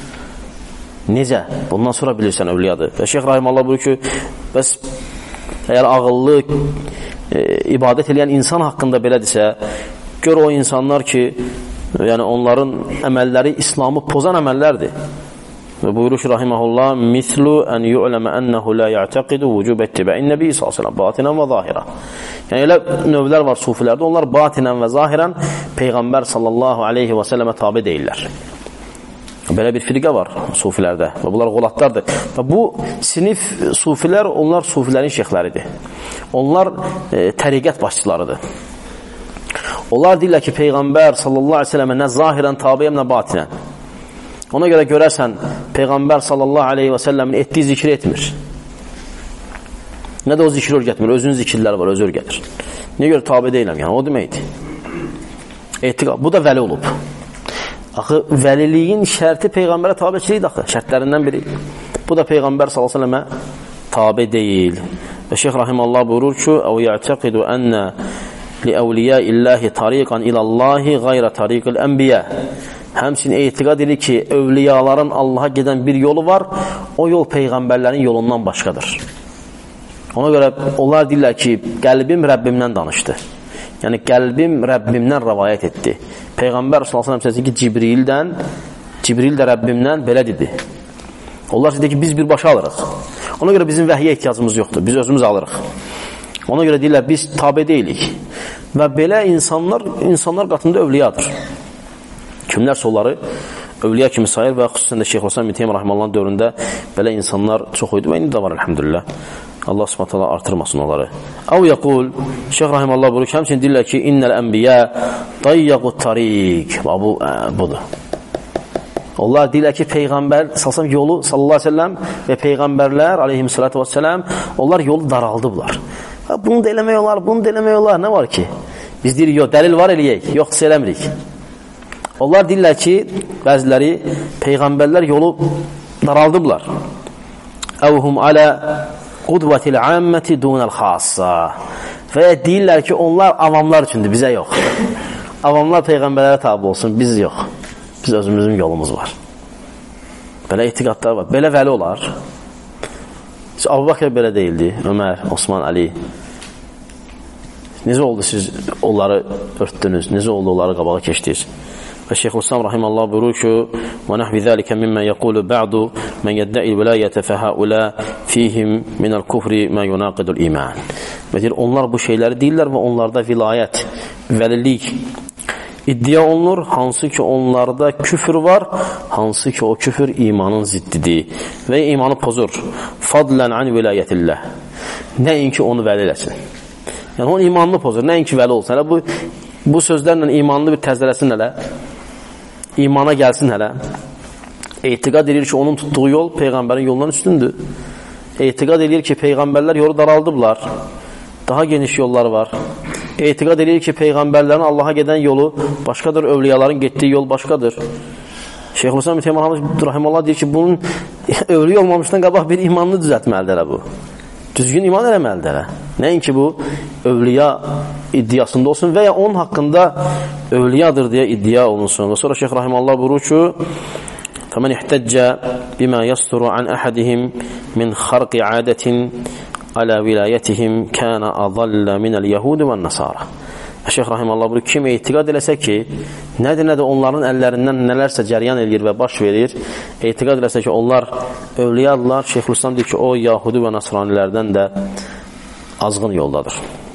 Necə? Bundan sonra bilirsən övliyadır. Və Şeyx Rahimallah buyurur ki, bəs əgər ağıllı, ibadət edən insan haqqında belədirsə, gör o insanlar ki, yəni onların əməlləri İslamı pozan əməllərdir. Və buyurur ki, rahiməhullah, mislu ən yu'ləmə ənəhu la ya'təqidu vücub ettibə'in nəbi s.ə.v. batinən və zahirən. Yəni, elə növlər var sufilərdə, onlar batinən və zahirən Peyğəmbər sallallahu aleyhi və səlləmə tabi deyirlər. Belə bir firqə var sufilərdə və bunlar qolatlardır. Və bu sinif sufilər, onlar sufilərin şeyxləridir. Onlar təriqət başçılarıdır. Onlar deyirlər ki, Peyğəmbər sallallahu aleyhi və səlləmə nə zahirən tabiyəm, nə batinən. Ona görə görərsən, Peyğəmbər sallallahu aleyhi və səlləmin etdiyi zikri etmir. Nə də o zikri örgətmir, özünün zikirləri var, özü örgətir. Niyə görə tabi deyiləm, yəni, o deməkdir. Etiqad, bu da vəli olub. Axı, vəliliyin şərti Peyğəmbərə tabiçilikdir, axı, şərtlərindən biri. Bu da Peyğəmbər sallallahu aleyhi və səlləmə tabi deyil. Və Şeyx Rahimallah buyurur ki, əv ya'təqidu ənə li-əvliyəillahi tariqan ilallahi qayra tariqil ənbiyə. Həmçinin etiqad edir ki, övliyaların Allaha gedən bir yolu var, o yol Peyğəmbərlərin yolundan başqadır. Ona görə onlar deyirlər ki, qəlbim Rəbbimdən danışdı. Yəni, qəlbim Rəbbimdən rəvayət etdi. Peyğəmbər s.ə.v. səsi ki, Cibril də Rəbbimdən belə dedi. Onlar deyir ki, biz birbaşa alırıq. Ona görə bizim vəhiyyə ehtiyacımız yoxdur, biz özümüz alırıq. Ona görə deyirlər, biz tabi deyilik. Və belə insanlar qatında övliyadır. Kimlərsə onları övliya kimi sayır və xüsusən də Şeyx Həsən ibn Teymiyyə rahimehullah dövründə belə insanlar çox idi və indi də var elhamdülillah. Allah Subhanahu taala artırmasın onları. Əv yəqul Şeyx rahimehullah buyurur ki, həmçinin deyirlər ki, innəl ənbiyə dayyaqut tariq. Budur. Onlar deyirlər ki, Peyğəmbər sallallahu yolu sallallahu əleyhi və səlləm və peyğəmbərlər alayhissalatu vesselam onlar yolu daraldıblar. Bunu da eləmək olar, bunu da eləmək olar. Nə var ki? Biz deyirik, yox, dəlil var eləyək, yoxsa eləmirik. Onlar deyirlər ki, bəziləri peyğəmbərlər yolu daraldıblar. Əvhum alə qudvətil amməti dunəl xassa. Və deyirlər ki, onlar avamlar üçündür, bizə yox. Avamlar peyğəmbərlərə tabi olsun, biz yox. Biz özümüzün yolumuz var. Belə etiqadlar var. Belə vəli olar. Abu Bakr belə deyildi. Ömər, Osman, Ali. Necə oldu siz onları örtdünüz? Necə oldu onları qabağa keçdiniz? Və Şeyxülislam rahimallahu buyurur ki: "Və nahvi zalika mimma yaqulu ba'du men yedda'i al-vilayata fa haula fihim min al-kufri ma yunaqidu al-iman." Və deyir, onlar bu şeyləri deyirlər və onlarda vilayət, vəlilik iddia olunur, hansı ki onlarda küfür var, hansı ki o küfür imanın ziddidir və imanı pozur. Fadlan an vilayetillah. Nəinki onu vəli eləsin. Yəni onun imanını pozur, nəinki vəli olsun. Hələ bu sözlərlə imanını bir təzələsin hələ. İmana gəlsin hələ. Etiqad edir ki, onun tutduğu yol peyğəmbərin yolundan üstündür. Etiqad edir ki, peyğəmbərlər yolu daraldıblar. Daha geniş yollar var. Etiqad edir ki, peyğəmbərlərin Allaha gedən yolu başqadır, övliyaların getdiyi yol başqadır. Şeyxülislam rahimehullah deyir ki, bunun övliya olmamışdan qabaq bir imanını düzəltməlidir bu. Düzgün iman eləməlidir. Nəinki bu övliya iddiasında olsun və ya onun haqqında övliyadır deyə iddia olunsun. Və sonra Şeyx rahimehullah buyurur ki: "Fəmən ihtəcə bima yasturu an ahadihim min xarqi adetin ala vilayətihim kana adalla minəl yəhud və nasara." Şeyx rahimehullah buyurur, kim etiqad eləsə ki, nədir onların əllərindən nələrsə cəryan edir və baş verir, etiqad eləsə ki, onlar övliyadırlar, Şeyxülislam deyir ki, o yahudi və nasranilərdən də azğın yoldadır.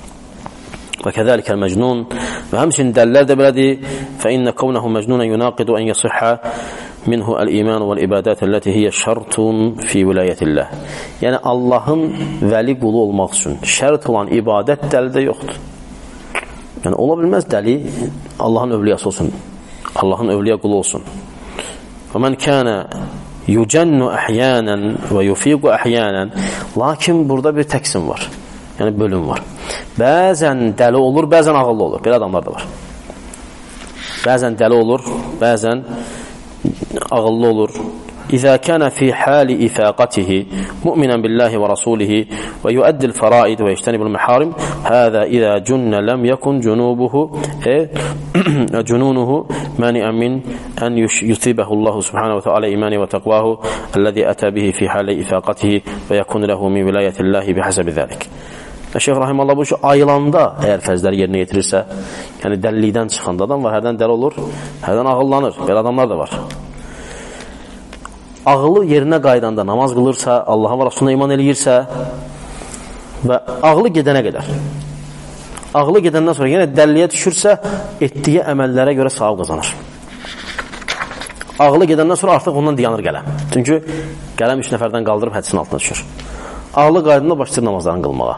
Və kəzəlikəl məcnun və həmçinin dəllər də belədir. Fə innə qavnəhu məcnunə yunaqidu ən yasihhə minhu əl-iman vəl-ibadət əlləti hiyyə şərtun fi vilayətillah. Yəni Allahın vəli qulu olmaq üçün şərt olan ibadət dəlidə yoxdur. Yəni ola bilməz dəli Allahın övliyası olsun, Allahın övliya qulu olsun. Və mən kənə yucənnu əhyənən və yufiqu əhyənən. Lakin burada bir təqsim var, yəni bölüm var. Bəzən dəli olur, bəzən ağıllı olur. Belə adamlar da var. Bəzən dəli olur, bəzən ağıllı olur. İzə kənə fi hali ifaqatihi mu'minən billahi və rasulihi və yuəddil faraid və yectənibul məharim həzə izə cünnə ləm yəkun cununuhu mani'ən min ən yusibəhullahu subhanahu və teala imani və təqvahu əlləzi ətə bihi fi hali ifaqatihi və yəkun ləhu min vilayətillahi bihəsəbi zəlik. Şeyx rahimehullah bu ki, ayılanda əgər fərzləri yerinə yetirirsə, yəni dəllikdən çıxanda adam var, hərdən dəli olur, hərdən ağıllanır. Belə adamlar da var. Ağılı yerinə qaydanda namaz qılırsa, Allaha və Rasuluna iman eləyirsə və ağlı gedənə qədər. Ağlı gedəndən sonra yenə dəlliyə düşürsə, etdiyi əməllərə görə savab qazanır. Ağlı gedəndən sonra artıq ondan dayanır qələm. Çünki qələm 3 nəfərdən qaldırıb hədsin altına düşür. Ağlı qaydında başlayır namazlarını qılmağa.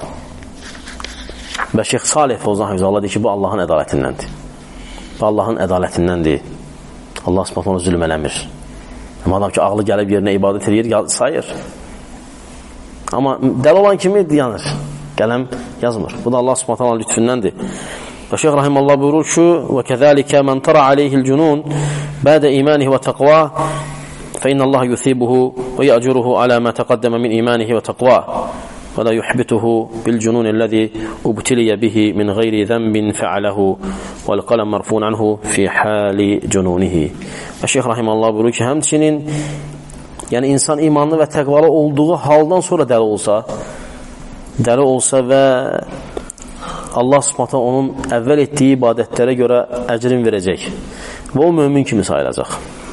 Və Şeyx Salih Fovzan Hafizullah deyir ki, bu Allahın ədalətindəndir. Bu Allahın ədalətindəndir. Allah subhanət onu zülm eləmir. Madam ki, ağlı gəlib yerinə ibadət edir, sayır. Amma dəli olan kimi yanır. Qələm yazmır. Bu da Allah subhanət onun lütfündəndir. Və Şeyx rahimehullah buyurur ki, وَكَذَلِكَ مَنْ تَرَى عَلَيْهِ الْجُنُونَ بَعْدَ إِيمَانِهِ وَتَقْوَاهِ فَإِنَّ اللَّهَ يُثِيبُهُ وَيَأْجُرُهُ عَلَى مَا تَقَدَّمَ مِنْ إِيمَانِهِ وَتَقْوَاهِ وَلَا يُحْبِتُهُ بِالْجُنُونِ الَّذِي أُبْتِلِيَ بِهِ مِنْ غَيْرِ ذَنْبٍ فَعَلَهُ وَالْقَلَمْ مَرْفُوعٌ عَنْهُ فِي حَالِ جُنُونِهِ. Və Şeyx rahimehullah buyurur ki, həmçinin yəni insan imanlı və təqvalı olduğu haldan sonra dəli olsa və Allah subhanətə onun əvvəl etdiyi ibadətlərə görə əcrin verəcək və o mömin kimi sayılacaq.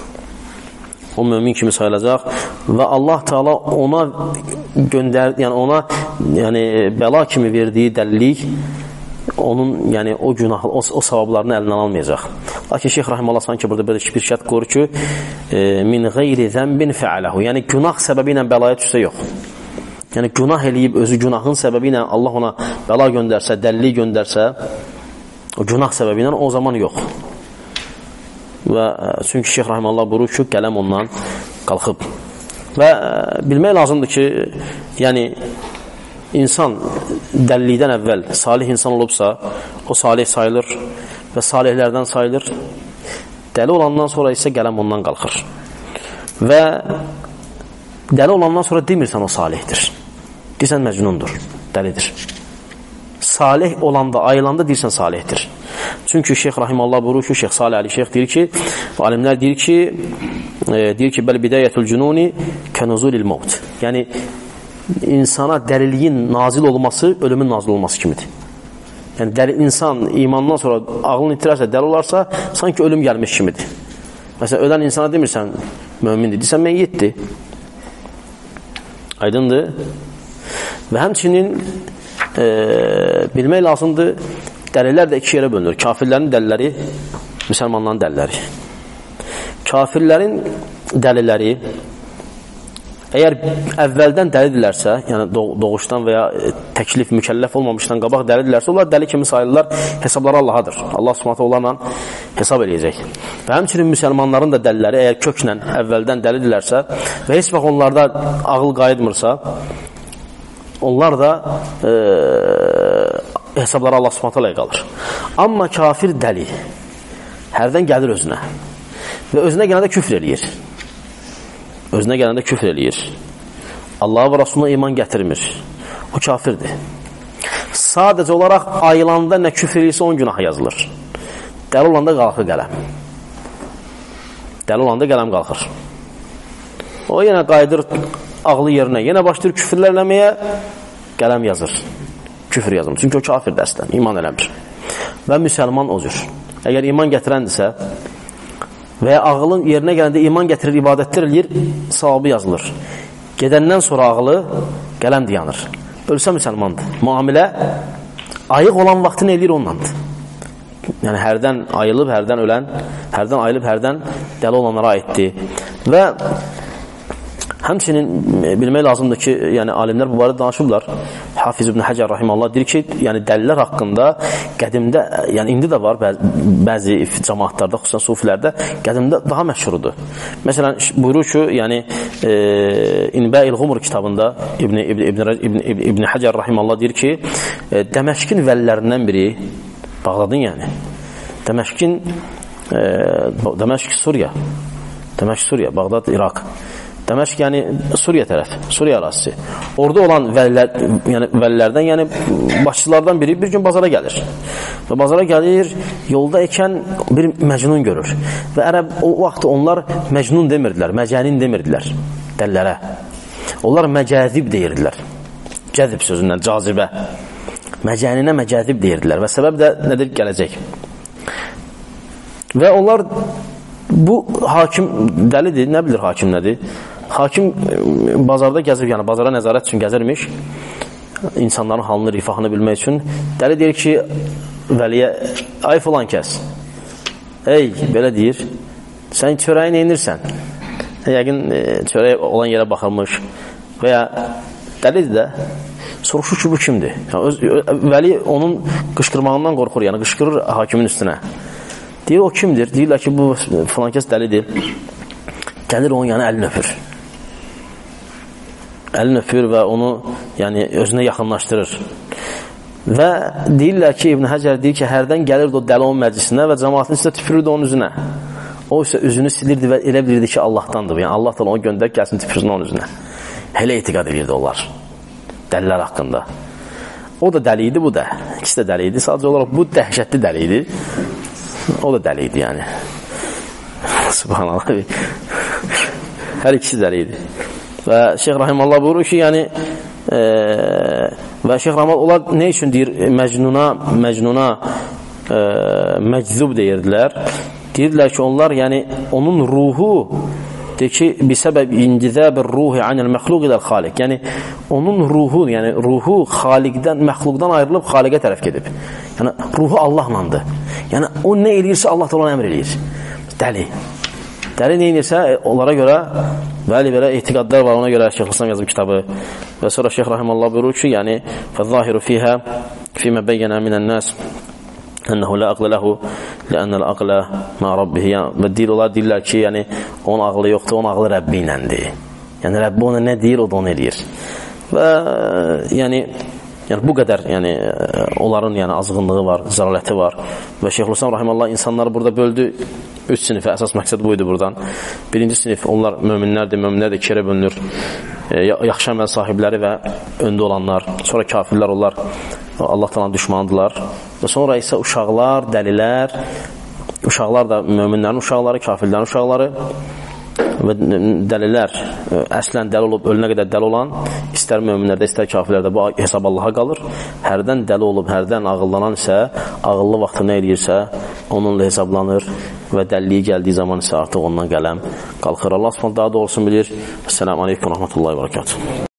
O mömin kimi sayılacaq və Allah Teala ona yəni ona bəla kimi verdiyi dəlillik onun yəni o günah, o savablarını əlindən almayacaq. Lakin Şeyx rahimehullah sanki burada belə bir şərt qoyur ki, min geyri zənbin fəaləhu. Yəni günah səbəbi ilə bəlaya düşsə yox. Yəni günah eləyib özü günahın səbəbi ilə Allah ona bəla göndərsə, dəlillik göndərsə, o günah səbəbi ilə o zaman yox. Və çünki Şeyx rahimehullah buyurur ki, qələm ondan qalxıb. Və bilmək lazımdır ki, yəni insan dəlillikdən əvvəl salih insan olubsa, o salih sayılır və salihlərdən sayılır. Dəli olandan sonra isə qələm ondan qalxır. Və dəli olandan sonra demirsən o salihdir. Deyirsən məcnundur, dəlidir. Salih olanda, ayılanda deyirsən salihdir. Çünki Şeyx rahimehullah buyurur ki, Şeyx Salih Ali Şeyx deyir ki, alimlər deyir ki, bəl bidayətul cununi kənuzulil mevt. Yəni insana dəliliyin nazil olması ölümün nazil olması kimidir. Yəni dəli insan imandan sonra ağlını itirərsə, dəli olarsa, sanki ölüm gəlmiş kimidir. Məsələn, ölən insana demirsən, mömindir, deyirsən, meyyitdir. Aydındır. Və həmçinin bilmək lazımdır, dəlilər də iki yerə bölünür. Kafirlərin dəliləri, müsəlmanların dəliləri. Kafirlərin dəliləri əgər əvvəldən dəlidirlərsə, yəni doğuşdan və ya təklif, mükəlləf olmamışdan qabaq dəlidirlərsə, onlar dəli kimi sayılırlar, hesabları Allahadır. Allah Subhanahu onlarla hesab eləyəcək. Və həmçinin müsəlmanların da dəliləri əgər köklə əvvəldən dəlidirlərsə və heç vaxt onlarda ağıl qayıtmırsa, onlar da hesabları Allah Subhanahu qalır. Amma kafir dəli hərdən gəlir özünə və özünə gələndə küfr eləyir. Özünə gələndə küfr eləyir. Allaha və Rasuluna iman gətirmir. O kafirdir. Sadəcə olaraq ayılanda nə küfr eləyirsə onun günahı yazılır. Dəli olanda qalxır qələm. Dəli olanda qələm qalxır. O yenə qayıdır ağlı yerinə. Yenə başlayır küfrlər eləməyə, qələm yazır. Küfr yazır. Çünki o kafir dəstən, iman eləmir. Və müsəlman o cür. Əgər iman gətirəndirsə və ya ağılın yerinə gələndə iman gətirir, ibadətlər eləyir, savabı yazılır. Gedəndən sonra ağlı qələm dayanır. Ölsə müsəlmandır. Müamilə ayıq olan vaxtını eləyir ondandır. Yəni hərdən ayılıb, hərdən ölən, hərdən ayılıb, hərdən dəli olanlara aiddir. Və həmçinin bilmək lazımdır ki, yəni alimlər bu barədə danışıblar. Hafiz İbn Həcər rahimehullah deyir ki, yəni dəlillər haqqında qədimdə, yəni indi də var bəzi cəmaatlarda, xüsusən sufilərdə qədimdə daha məşhurdur. Məsələn, buyurur ki, yəni İnba'il Ğumur kitabında İbn Həcər rahimehullah deyir ki, Dəməşqin vəlilərindən biri, Bağdadın yəni, Dəməşq Suriya, Bağdad İraq. Dəməşq yəni Suriya tərəf, Suriya ərazisi. Orada olan vəlilərdən, yəni başçılardan biri bir gün bazara gəlir. Və bazara gəlir, yolda ikən bir məcnun görür. Və ərəb o vaxt onlar məcnun demirdilər, məcənin demirdilər dəllərə. Onlar məcazib deyirdilər. Cəzib sözündən, cazibə. Məcəninə məcazib deyirdilər. Və səbəb də nədir? Gələcək. Və onlar bu hakim dəlidir, nə bilir hakim nədir? Hakim bazarda gəzir, yəni bazara nəzarət üçün gəzirmiş, insanların halını, rifahını bilmək üçün. Dəli deyir ki, vəliyə, ay falan kəs, ey, belə deyir, sən çörəyi neynirsən? Yəqin çörək olan yerə baxılmış və ya dəlidir də, soruşur ki, bu kimdir? Vəli onun qışqırmağından qorxur, yəni qışqırır hakimin üstünə. Deyir, o kimdir? Deyirlər ki, bu falan kəs dəlidir. Gəlir onun yəni əlini öpür. Əlini öpür və onu yəni özünə yaxınlaşdırır. Və deyirlər ki, İbn Həcər deyir ki, hərdən gəlirdi o dəli onun məclisinə və cəmaatın içində tüpürürdü onun üzünə. O isə üzünü silirdi və elə bilirdi ki, Allahdandır. Yəni Allah da onu göndərib gəlsin tüpürsün onun üzünə. Elə etiqad edirdi onlar dəlilər haqqında. O da dəli idi, bu da. İkisi də dəli idi. Sadəcə olaraq bu dəhşətli dəli idi. O da dəli idi yəni. Subhanallah. Hər ikisi dəli idi. Və Şeyx Rahiməllah buyurur ki, yəni və Şeyx Rahiməllah onlar nə üçün deyir məcnuna məczub deyirdilər. Deyirdilər ki, onlar yəni onun ruhu deyir ki, bisəbəb incizəbir ruhi anil məxluq iləl xaliq. Yəni onun ruhu, yəni ruhu xaliqdən, məxluqdan ayrılıb xaliqə tərəf gedib. Yəni ruhu Allahlandır. Yəni o nə eləyirsə Allah da ona əmr eləyir. Dəli. Dəli nə edirsə, onlara görə bəli belə etiqadlar var, ona görə Şeyx İslam yazıb kitabı. Və sonra Şeyx Rahiməllah buyurur ki, yəni fəzzahiru fiyhə fīmə bəyyənə minən-nəs ənəhu la aqlə ləhu ləənnəl aqlə mə rabbihi. Və deyirlər ki, yəni onun ağlı yoxdur, onun ağlı Rəbbi iləndir. Yəni Rəbbi ona nə deyir, o da onu eləyir. Və yəni bu qədər yəni onların yəni azğınlığı var, zəlaləti var. Və Şeyx İslam Rahiməllah insanları burada böldü. 3 sinifə, əsas məqsəd buydu buradan. Birinci sinif, onlar möminlərdir, möminlər də ikiyə bölünür. Yaxşı əməl sahibləri və öndə olanlar. Sonra kafirlər, onlar Allah talan düşmandılar. Və sonra isə uşaqlar, dəlilər, uşaqlar da möminlərin uşaqları, kafirlərin uşaqları və dəlilər əslən dəli olub, ölünə qədər dəli olan, istər möminlərdə, istər kafirlərdə bu hesab Allaha qalır. Hərdən dəli olub, hərdən ağıllanan isə, ağıllı vaxtı nə edirsə, onunla hesablanır və dəliliyi gəldiyi zaman isə artıq ondan qələm qalxır. Allah Subhanahu daha doğrusunu bilir. Esselamu aleyküm və rahmetullahi və barakatuhu.